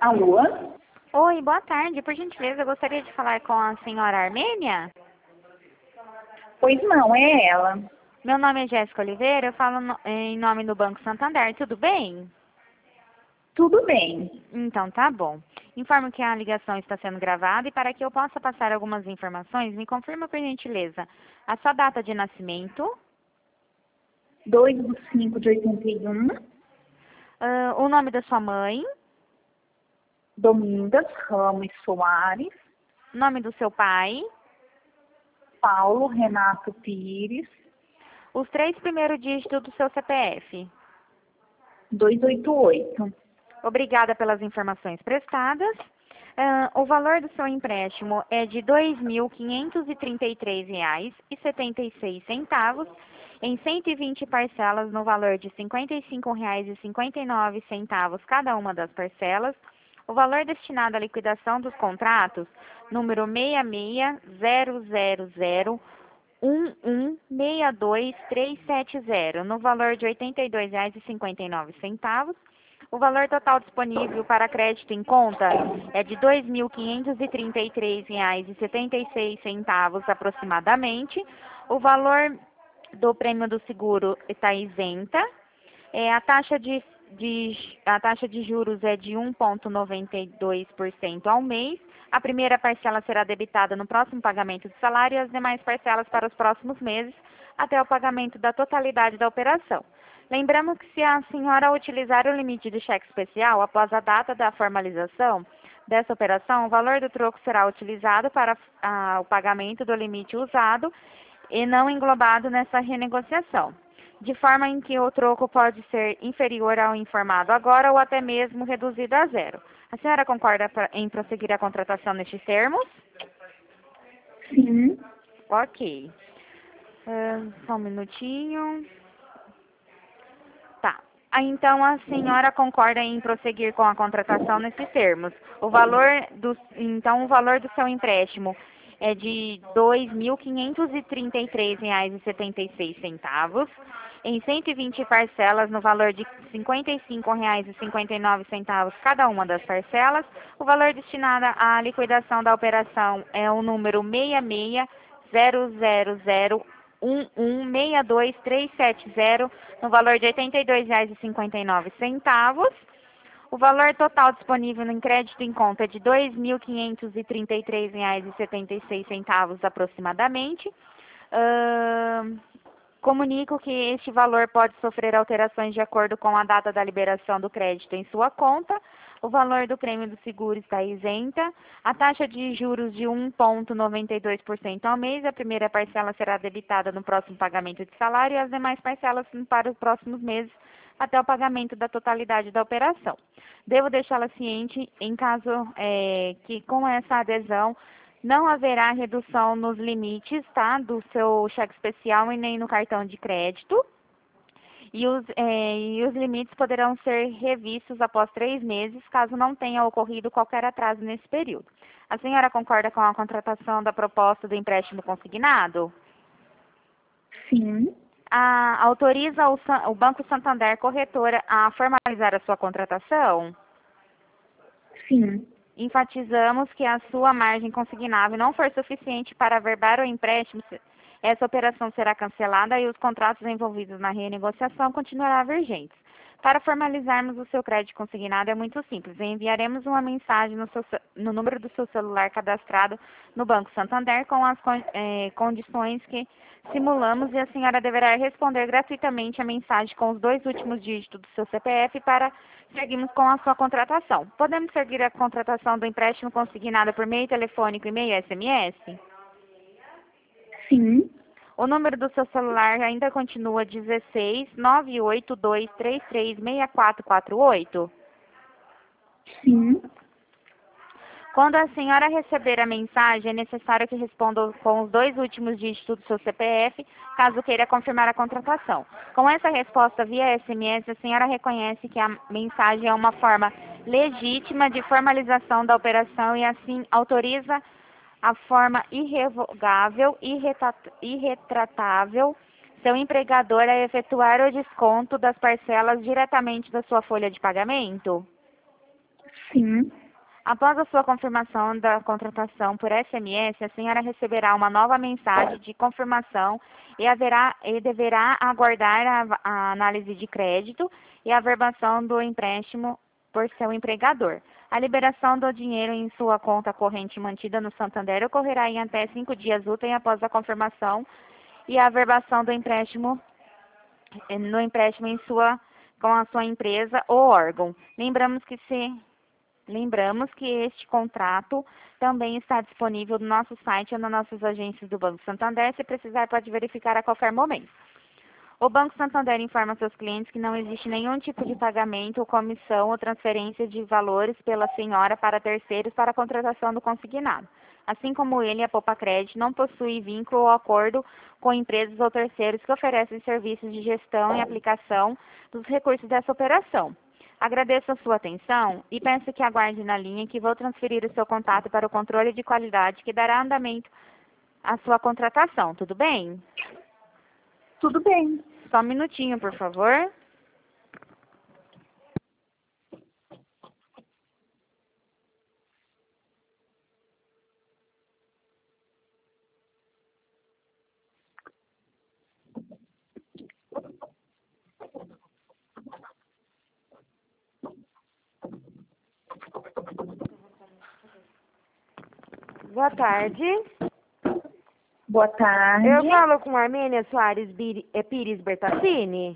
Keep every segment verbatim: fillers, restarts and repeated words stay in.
Alô? Oi, boa tarde. Por gentileza, eu gostaria de falar com a senhora Armênia. Pois não, é ela. Meu nome é Jéssica Oliveira, eu falo no- em nome do Banco Santander, tudo bem? Tudo bem. Então, tá bom. Informo que a ligação está sendo gravada e para que eu possa passar algumas informações, me confirma, por gentileza, a sua data de nascimento, dois de cinco de oitenta e um, ah, o nome da sua mãe, Domingas Ramos Soares, nome do seu pai, Paulo Renato Pires, os três primeiros dígitos do seu C P F. duzentos e oitenta e oito. Obrigada pelas informações prestadas. Ah, o valor do seu empréstimo é de dois mil quinhentos e trinta e três reais e setenta e seis centavos em cento e vinte parcelas no valor de cinquenta e cinco reais e cinquenta e nove centavos cada uma das parcelas. O valor destinado à liquidação dos contratos, número seis seis zero zero zero um um seis dois três sete zero, no valor de oitenta e dois reais e cinquenta e nove centavos. O valor total disponível para crédito em conta é de dois mil quinhentos e trinta e três reais e setenta e seis centavos aproximadamente. O valor do prêmio do seguro está isenta. É, a taxa de, de, a taxa de juros é de um vírgula noventa e dois por cento ao mês. A primeira parcela será debitada no próximo pagamento de salário e as demais parcelas para os próximos meses, até o pagamento da totalidade da operação. Lembramos que se a senhora utilizar o limite de cheque especial após a data da formalização dessa operação, o valor do troco será utilizado para a, o pagamento do limite usado e não englobado nessa renegociação, de forma em que o troco pode ser inferior ao informado agora ou até mesmo reduzido a zero. A senhora concorda pra, em prosseguir a contratação nestes termos? Sim. Ok. Uh, só um minutinho. Tá. Ah, então a senhora concorda em prosseguir com a contratação nesses termos. O valor do, então o valor do seu empréstimo é de dois mil quinhentos e trinta e três reais e setenta e seis centavos, em cento e vinte parcelas no valor de cinquenta e cinco reais e cinquenta e nove centavos cada uma das parcelas. O valor destinado à liquidação da operação é o número seis seis zero zero zero um um seis dois três sete zero, no valor de oitenta e dois reais e cinquenta e nove centavos. O valor total disponível em crédito em conta é de dois mil quinhentos e trinta e três reais e setenta e seis centavos aproximadamente. Uh, comunico que este valor pode sofrer alterações de acordo com a data da liberação do crédito em sua conta. O valor do prêmio do seguro está isenta. A taxa de juros de um vírgula noventa e dois por cento ao mês. A primeira parcela será debitada no próximo pagamento de salário e as demais parcelas para os próximos meses até o pagamento da totalidade da operação. Devo deixá-la ciente, em caso é, que com essa adesão não haverá redução nos limites, tá, do seu cheque especial e nem no cartão de crédito. E os, é, e os limites poderão ser revistos após três meses, caso não tenha ocorrido qualquer atraso nesse período. A senhora concorda com a contratação da proposta do empréstimo consignado? Sim. A, autoriza o, o Banco Santander Corretora a formalizar a sua contratação? Sim. Enfatizamos que a sua margem consignável não for suficiente para averbar o empréstimo, essa operação será cancelada e os contratos envolvidos na renegociação continuarão vigentes. Para formalizarmos o seu crédito consignado é muito simples. Enviaremos uma mensagem no, seu, no número do seu celular cadastrado no Banco Santander com as eh, condições que simulamos e a senhora deverá responder gratuitamente a mensagem com os dois últimos dígitos do seu C P F para seguirmos com a sua contratação. Podemos seguir a contratação do empréstimo consignado por meio telefônico, e-mail e S M S? Sim. O número do seu celular ainda continua dezesseis, nove oito dois três três seis quatro quatro oito? Sim. Quando a senhora receber a mensagem, é necessário que responda com os dois últimos dígitos do seu C P F, caso queira confirmar a contratação. Com essa resposta via S M S, a senhora reconhece que a mensagem é uma forma legítima de formalização da operação e assim autoriza a forma irrevogável e irretratável seu empregador a efetuar o desconto das parcelas diretamente da sua folha de pagamento? Sim. Após a sua confirmação da contratação por S M S, a senhora receberá uma nova mensagem de confirmação e, haverá, e deverá aguardar a, a análise de crédito e a averbação do empréstimo por seu empregador. A liberação do dinheiro em sua conta corrente mantida no Santander ocorrerá em até cinco dias úteis após a confirmação e a averbação do empréstimo no empréstimo em sua, com a sua empresa ou órgão. Lembramos que se Lembramos que este contrato também está disponível no nosso site ou nas nossas agências do Banco Santander. Se precisar, pode verificar a qualquer momento. O Banco Santander informa seus clientes que não existe nenhum tipo de pagamento, ou comissão ou transferência de valores pela senhora para terceiros para a contratação do consignado. Assim como ele, a Poupa Crédito não possui vínculo ou acordo com empresas ou terceiros que oferecem serviços de gestão e aplicação dos recursos dessa operação. Agradeço a sua atenção e peço que aguarde na linha que vou transferir o seu contato para o controle de qualidade que dará andamento à sua contratação. Tudo bem? Tudo bem. Só um minutinho, por favor. Boa tarde. Boa tarde. Eu falo com a Armênia Soares Bir- eh, Pires Bertassini.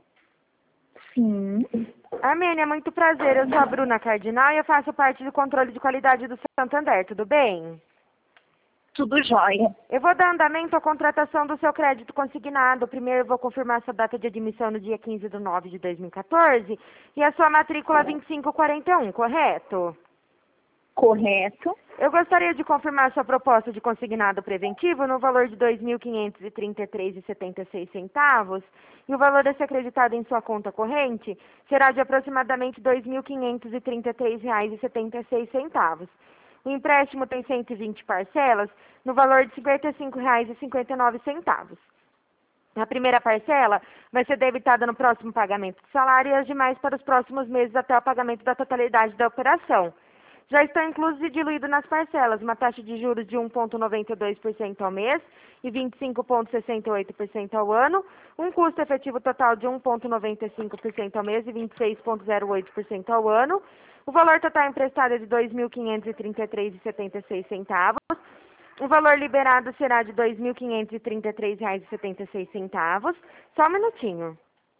Sim. Armênia, muito prazer. Eu sou a Bruna Cardinal e eu faço parte do controle de qualidade do Santander. Tudo bem? Tudo jóia. Eu vou dar andamento à contratação do seu crédito consignado. Primeiro eu vou confirmar sua data de admissão no dia quinze de nove de dois mil e quatorze e a sua matrícula vinte e cinco quarenta e um, correto? Correto. Eu gostaria de confirmar sua proposta de consignado preventivo no valor de dois mil quinhentos e trinta e três reais e setenta e seis centavos e o valor a ser acreditado em sua conta corrente será de aproximadamente dois mil quinhentos e trinta e três reais e setenta e seis centavos. O empréstimo tem cento e vinte parcelas no valor de cinquenta e cinco reais e cinquenta e nove centavos. A primeira parcela vai ser debitada no próximo pagamento do salário e as demais para os próximos meses até o pagamento da totalidade da operação. Já estão inclusos e diluídos nas parcelas uma taxa de juros de um vírgula noventa e dois por cento ao mês e vinte e cinco vírgula sessenta e oito por cento ao ano, um custo efetivo total de um vírgula noventa e cinco por cento ao mês e vinte e seis vírgula zero oito por cento ao ano. O valor total emprestado é de dois mil quinhentos e trinta e três reais e setenta e seis centavos. O valor liberado será de dois mil quinhentos e trinta e três reais e setenta e seis centavos. Só um minutinho.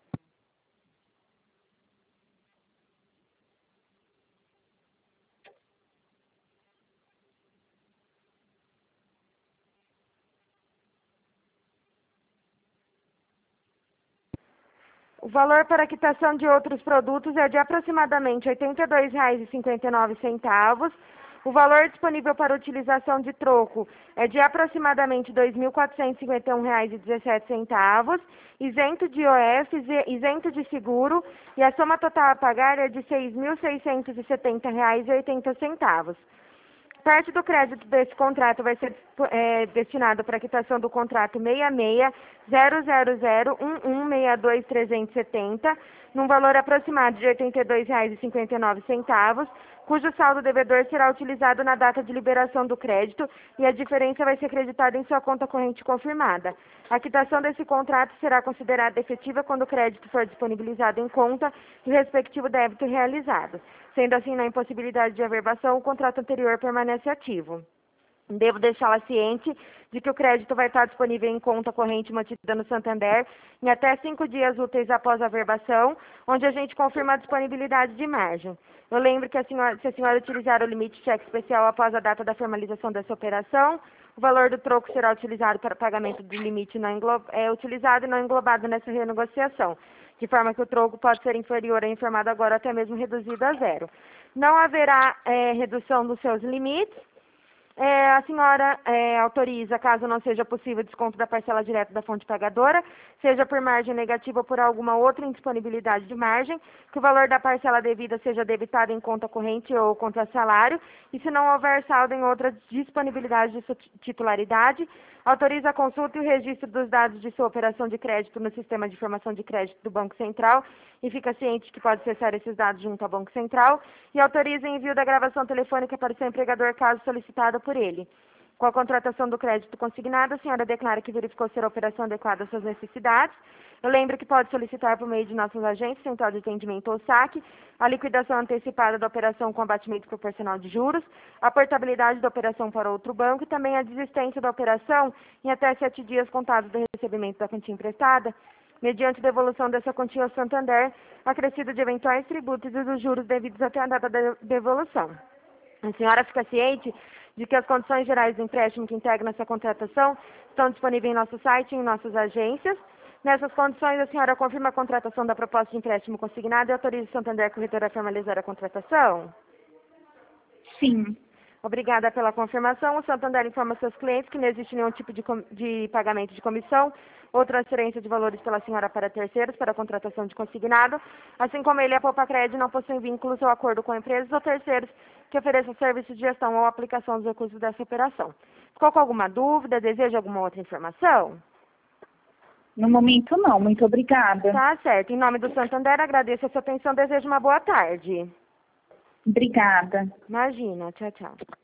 O valor para quitação de outros produtos é de aproximadamente oitenta e dois reais e cinquenta e nove centavos. O valor disponível para utilização de troco é de aproximadamente dois mil quatrocentos e cinquenta e um reais e dezessete centavos, isento de I O F, isento de seguro, e a soma total a pagar é de seis mil seiscentos e setenta reais e oitenta centavos. Parte do crédito desse contrato vai ser é, destinado para a quitação do contrato seis seis zero zero zero um um seis dois trezentos e setenta, num valor aproximado de oitenta e dois reais e cinquenta e nove centavos, cujo saldo devedor será utilizado na data de liberação do crédito e a diferença vai ser creditada em sua conta corrente confirmada. A quitação desse contrato será considerada efetiva quando o crédito for disponibilizado em conta e o respectivo débito realizado. Sendo assim, na impossibilidade de averbação, o contrato anterior permanece ativo. Devo deixá-la ciente de que o crédito vai estar disponível em conta corrente mantida no Santander em até cinco dias úteis após a averbação, onde a gente confirma a disponibilidade de margem. Eu lembro que a senhora, se a senhora utilizar o limite cheque especial após a data da formalização dessa operação, o valor do troco será utilizado para pagamento do limite não englo, é, utilizado e não englobado nessa renegociação, de forma que o troco pode ser inferior ao informado agora, até mesmo reduzido a zero. Não haverá é, redução dos seus limites. É, a senhora é, autoriza, caso não seja possível desconto da parcela direta da fonte pagadora, seja por margem negativa ou por alguma outra indisponibilidade de margem, que o valor da parcela devida seja debitado em conta corrente ou contra salário, e se não houver saldo em outra disponibilidade de sua titularidade, autoriza a consulta e o registro dos dados de sua operação de crédito no sistema de informação de crédito do Banco Central e fica ciente que pode acessar esses dados junto ao Banco Central, e autoriza o envio da gravação telefônica para o seu empregador caso solicitado por ele. Com a contratação do crédito consignado, a senhora declara que verificou ser a operação adequada às suas necessidades. Eu lembro que pode solicitar por meio de nossos agentes, Central de Atendimento ou saque, a liquidação antecipada da operação com abatimento proporcional de juros, a portabilidade da operação para outro banco e também a desistência da operação em até sete dias contados do recebimento da quantia emprestada, mediante devolução dessa quantia ao Santander, acrescido de eventuais tributos e dos juros devidos até a data da devolução. A senhora fica ciente de que as condições gerais do empréstimo que integram essa contratação estão disponíveis em nosso site e em nossas agências. Nessas condições, a senhora confirma a contratação da proposta de empréstimo consignado e autoriza o Santander Corretora a formalizar a contratação? Sim. Obrigada pela confirmação. O Santander informa seus clientes que não existe nenhum tipo de, de pagamento de comissão ou transferência de valores pela senhora para terceiros para a contratação de consignado, assim como ele e a Poupa-Crédito não possuem vínculos ou acordo com empresas ou terceiros que ofereçam serviço de gestão ou aplicação dos recursos dessa operação. Ficou com alguma dúvida? Deseja alguma outra informação? No momento não, muito obrigada. Tá certo. Em nome do Santander, agradeço a sua atenção, desejo uma boa tarde. Obrigada. Imagina, tchau, tchau.